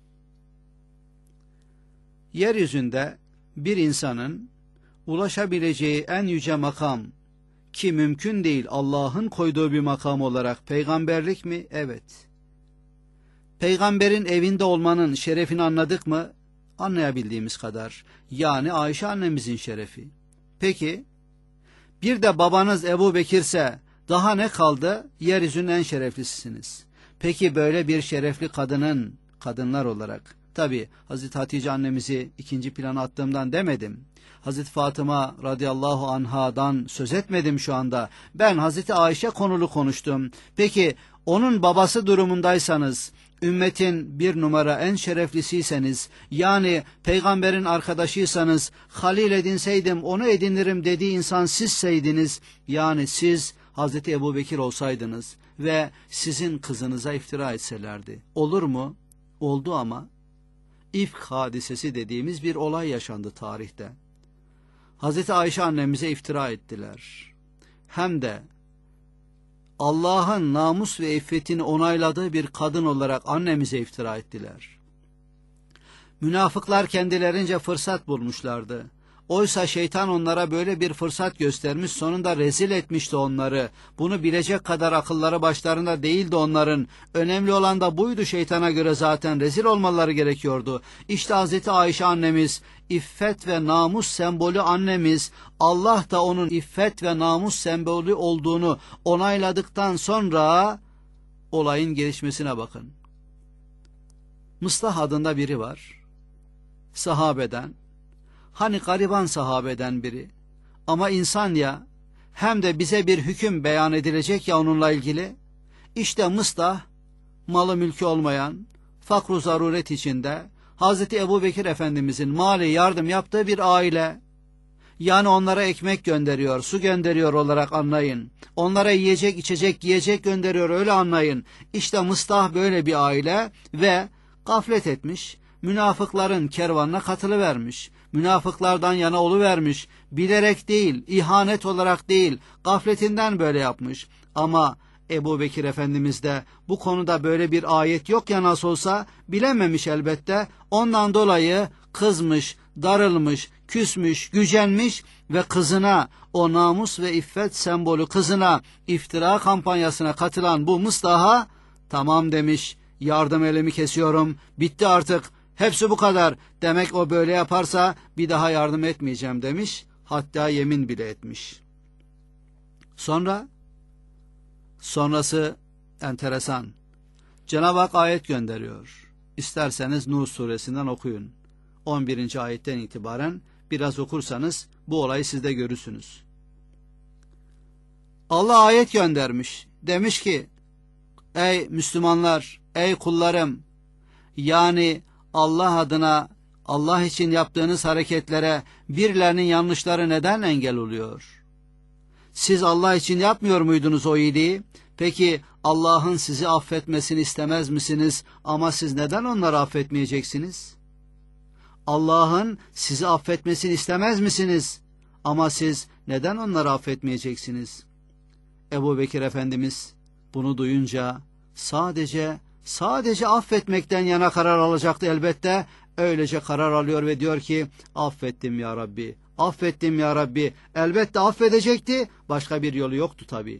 yeryüzünde bir insanın ulaşabileceği en yüce makam, ki mümkün değil Allah'ın koyduğu bir makam olarak, peygamberlik mi? Evet. Peygamberin evinde olmanın şerefini anladık mı? Anlayabildiğimiz kadar. Yani Ayşe annemizin şerefi. Peki, bir de babanız Ebu Bekir'se daha ne kaldı? Yeryüzünün en şereflisisiniz. Peki böyle bir şerefli kadınlar olarak, tabi Hazreti Hatice annemizi ikinci plana attığımdan demedim. Hazreti Fatıma radıyallahu anhadan söz etmedim şu anda. Ben Hazreti Ayşe konulu konuştum. Peki onun babası durumundaysanız, ümmetin bir numara en şereflisiyseniz, yani peygamberin arkadaşıysanız, halil edinseydim onu edinirim dediği insan sizseydiniz, yani siz Hazreti Ebu Bekir olsaydınız ve sizin kızınıza iftira etselerdi, olur mu? Oldu ama İfk hadisesi dediğimiz bir olay yaşandı tarihte. Hazreti Ayşe annemize iftira ettiler. Hem de Allah'ın namus ve iffetini onayladığı bir kadın olarak annemize iftira ettiler. Münafıklar kendilerince fırsat bulmuşlardı. Oysa şeytan onlara böyle bir fırsat göstermiş, sonunda rezil etmişti onları. Bunu bilecek kadar akılları başlarında değildi onların. Önemli olan da buydu şeytana göre, zaten rezil olmaları gerekiyordu. İşte Hazreti Ayşe annemiz, iffet ve namus sembolü annemiz, Allah da onun iffet ve namus sembolü olduğunu onayladıktan sonra olayın gelişmesine bakın. Mıslah adında biri var, sahabeden, hani gariban sahabeden biri, ama insan ya, hem de bize bir hüküm beyan edilecek ya onunla ilgili. İşte Mıslah, malı mülkü olmayan, fakru zaruret içinde, Hazreti Ebubekir Efendimizin mali yardım yaptığı bir aile. Yani onlara ekmek gönderiyor, su gönderiyor olarak anlayın. Onlara yiyecek, içecek, giyecek gönderiyor, öyle anlayın. İşte Mıslah böyle bir aile ve gaflet etmiş, münafıkların kervanına katılıvermiş, münafıklardan yana oluvermiş, bilerek değil, ihanet olarak değil, gafletinden böyle yapmış. Ama Ebubekir Efendimiz de bu konuda böyle bir ayet yok ya, nasıl olsa bilememiş elbette. Ondan dolayı kızmış, darılmış, küsmüş, gücenmiş ve kızına, o namus ve iffet sembolü kızına, iftira kampanyasına katılan bu Mıslah'a tamam demiş, yardım elimi kesiyorum, bitti artık, hepsi bu kadar. Demek o böyle yaparsa bir daha yardım etmeyeceğim demiş, hatta yemin bile etmiş. Sonrası enteresan. Cenab-ı Hak ayet gönderiyor. İsterseniz Nur suresinden okuyun. 11. ayetten itibaren biraz okursanız bu olayı siz de görürsünüz. Allah ayet göndermiş. Demiş ki, ey Müslümanlar, ey kullarım, yani Allah adına, Allah için yaptığınız hareketlere birilerinin yanlışları neden engel oluyor? Siz Allah için yapmıyor muydunuz o iyiliği? Peki Allah'ın sizi affetmesini istemez misiniz? Ama siz neden onları affetmeyeceksiniz? Allah'ın sizi affetmesini istemez misiniz? Ama siz neden onları affetmeyeceksiniz? Ebubekir Efendimiz bunu duyunca sadece affetmekten yana karar alacaktı elbette. Öylece karar alıyor ve diyor ki, affettim ya Rabbi, affettim ya Rabbi. Elbette affedecekti, başka bir yolu yoktu tabii.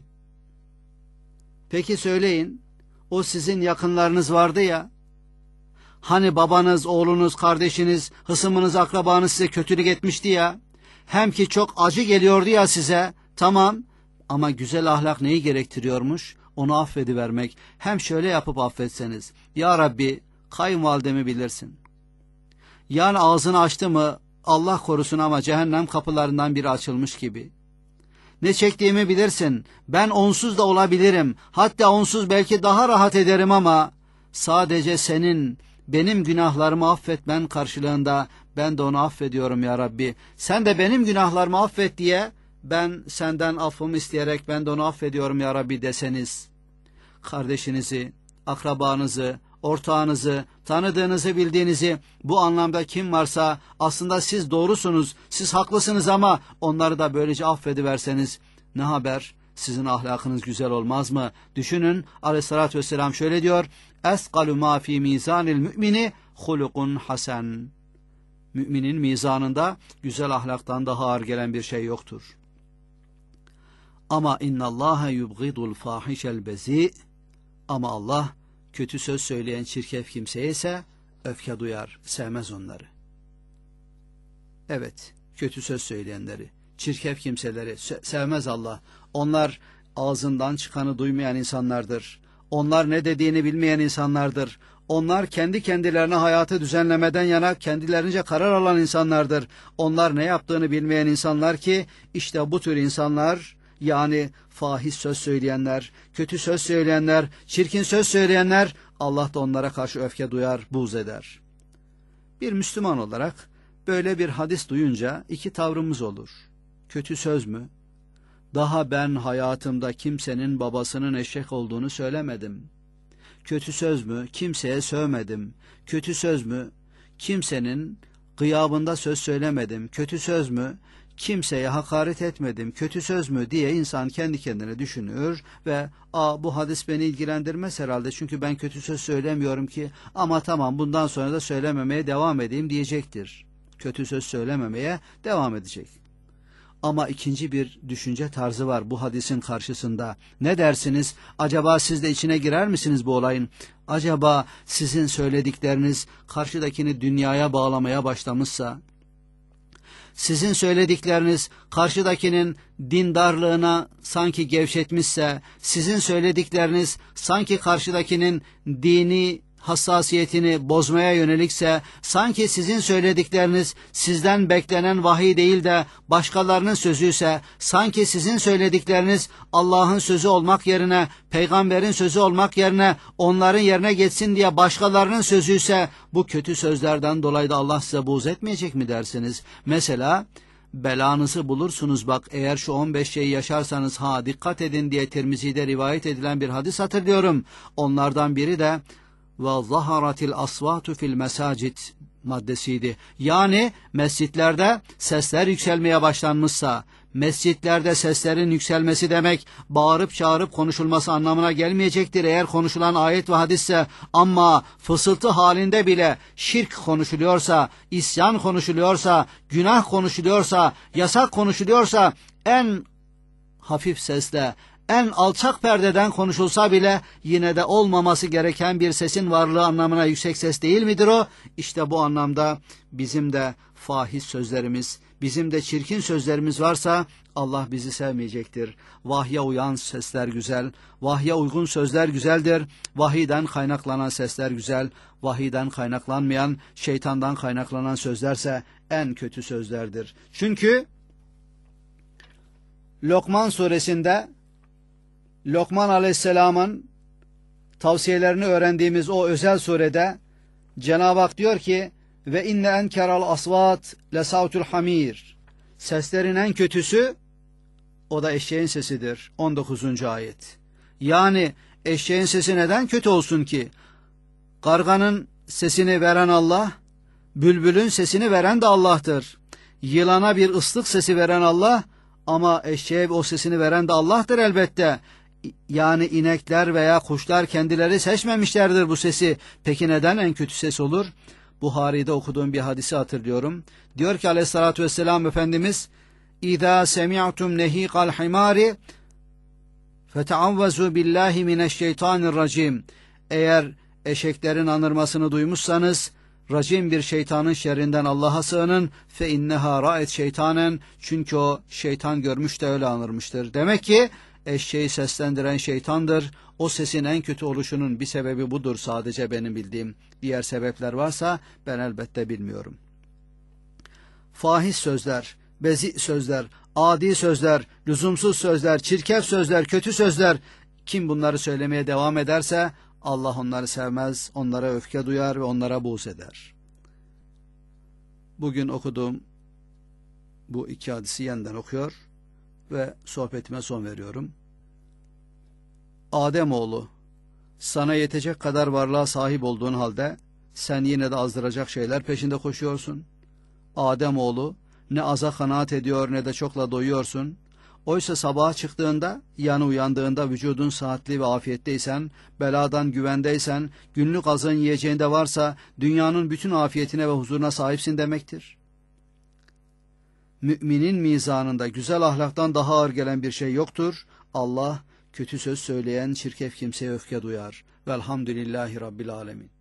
Peki söyleyin, o sizin yakınlarınız vardı ya, hani babanız, oğlunuz, kardeşiniz, hısımınız, akrabanız size kötülük etmişti ya, hem ki çok acı geliyordu ya size, tamam, ama güzel ahlak neyi gerektiriyormuş? Onu affedivermek. Hem şöyle yapıp affetseniz, ya Rabbi, kayınvalidemi bilirsin. Yani ağzını açtı mı, Allah korusun ama cehennem kapılarından biri açılmış gibi. Ne çektiğimi bilirsin, ben onsuz da olabilirim, hatta onsuz belki daha rahat ederim ama sadece senin, benim günahlarımı affetmen karşılığında ben de onu affediyorum ya Rabbi. Sen de benim günahlarımı affet diye ben senden affımı isteyerek ben de onu affediyorum ya Rabbi deseniz, kardeşinizi, akrabanızı, ortağınızı, tanıdığınızı, bildiğinizi, bu anlamda kim varsa aslında siz doğrusunuz, siz haklısınız ama onları da böylece affediverseniz ne haber? Sizin ahlakınız güzel olmaz mı? Düşünün, Aleyhissalatü vesselam şöyle diyor, esqalu ma fi mizanil mümini hulukun hasen. Müminin mizanında güzel ahlaktan daha ağır gelen bir şey yoktur. Ama innallâhe yubgidul fâhişel bezi, ama Allah kötü söz söyleyen çirkef kimseye ise öfke duyar, sevmez onları. Evet, kötü söz söyleyenleri, çirkef kimseleri sevmez Allah. Onlar ağzından çıkanı duymayan insanlardır. Onlar ne dediğini bilmeyen insanlardır. Onlar kendi kendilerine hayatı düzenlemeden yana kendilerince karar alan insanlardır. Onlar ne yaptığını bilmeyen insanlar ki işte bu tür insanlar, yani fahiş söz söyleyenler, kötü söz söyleyenler, çirkin söz söyleyenler, Allah da onlara karşı öfke duyar, buğz eder. Bir Müslüman olarak böyle bir hadis duyunca iki tavrımız olur. Kötü söz mü? Daha ben hayatımda kimsenin babasının eşek olduğunu söylemedim. Kötü söz mü? Kimseye sövmedim. Kötü söz mü? Kimsenin gıyabında söz söylemedim. Kötü söz mü? Kimseye hakaret etmedim. Kötü söz mü diye insan kendi kendine düşünür ve bu hadis beni ilgilendirmez herhalde çünkü ben kötü söz söylemiyorum ki, ama tamam bundan sonra da söylememeye devam edeyim diyecektir. kötü söz söylememeye devam edecek. Ama ikinci bir düşünce tarzı var bu hadisin karşısında. Ne dersiniz? Acaba siz de içine girer misiniz bu olayın? Acaba sizin söyledikleriniz karşıdakini dünyaya bağlamaya başlamışsa, sizin söyledikleriniz karşıdakinin dindarlığına sanki gevşetmişse, sizin söyledikleriniz sanki karşıdakinin dini hassasiyetini bozmaya yönelikse, sanki sizin söyledikleriniz sizden beklenen vahiy değil de başkalarının sözüyse, sanki sizin söyledikleriniz Allah'ın sözü olmak yerine, peygamberin sözü olmak yerine onların yerine geçsin diye başkalarının sözüyse, bu kötü sözlerden dolayı da Allah size buğz etmeyecek mi dersiniz? Mesela belanızı bulursunuz bak, eğer şu 15 şeyi yaşarsanız dikkat edin diye Tirmizi'de rivayet edilen bir hadis hatırlıyorum. Onlardan biri de ve zaharatil asvatu fil mesacid maddesiydi. Yani mescitlerde sesler yükselmeye başlanmışsa, mescitlerde seslerin yükselmesi demek bağırıp çağırıp konuşulması anlamına gelmeyecektir eğer konuşulan ayet ve hadisse, ama fısıltı halinde bile şirk konuşuluyorsa, isyan konuşuluyorsa, günah konuşuluyorsa, yasak konuşuluyorsa, en hafif sesle, en alçak perdeden konuşulsa bile yine de olmaması gereken bir sesin varlığı anlamına yüksek ses değil midir o? İşte bu anlamda bizim de fahiş sözlerimiz, bizim de çirkin sözlerimiz varsa Allah bizi sevmeyecektir. Vahye uyan sesler güzel, vahye uygun sözler güzeldir. Vahiden kaynaklanan sesler güzel, vahiden kaynaklanmayan, şeytandan kaynaklanan sözlerse en kötü sözlerdir. Çünkü Lokman suresinde Lokman Aleyhisselam'ın tavsiyelerini öğrendiğimiz o özel surede Cenab-ı Hak diyor ki ve inne enkeral asvat lesautul hamir, seslerin en kötüsü o da eşeğin sesidir. 19. ayet. Yani eşeğin sesi neden kötü olsun ki? Karganın sesini veren Allah, bülbülün sesini veren de Allah'tır. Yılana bir ıslık sesi veren Allah, ama eşeğe o sesini veren de Allah'tır elbette. Yani inekler veya kuşlar kendileri seçmemişlerdir bu sesi. Peki neden en kötü ses olur? Buhari'de okuduğum bir hadisi hatırlıyorum. Diyor ki aleyhissalatü vesselam Efendimiz, İzâ semi'tum nehîkal himâri feteavvezu billahi mineşşeytanirracim. Eğer eşeklerin anırmasını duymuşsanız, racim bir şeytanın şerrinden Allah'a sığının. Fe inneha ra'et şeytanen, çünkü o şeytan görmüş de öyle anırmıştır. Demek ki eşeği seslendiren şeytandır. O sesin en kötü oluşunun bir sebebi budur sadece benim bildiğim. Diğer sebepler varsa ben elbette bilmiyorum. Fahiş sözler, bezi sözler, adi sözler, lüzumsuz sözler, çirkef sözler, kötü sözler, kim bunları söylemeye devam ederse Allah onları sevmez, onlara öfke duyar ve onlara buğz eder. Bugün okuduğum bu iki hadisi yeniden okuyor ve sohbetime son veriyorum. Ademoğlu, sana yetecek kadar varlığa sahip olduğun halde sen yine de azdıracak şeyler peşinde koşuyorsun. Ademoğlu, ne aza kanaat ediyor ne de çokla doyuyorsun. Oysa sabaha çıktığında, yani uyandığında vücudun sıhhatli ve afiyetteysen, beladan güvendeysen, günlük azın yiyeceğinde varsa dünyanın bütün afiyetine ve huzuruna sahipsin demektir. Müminin mizanında güzel ahlaktan daha ağır gelen bir şey yoktur. Allah kötü söz söyleyen çirkef kimseye öfke duyar. Velhamdülillahi Rabbil Alemin.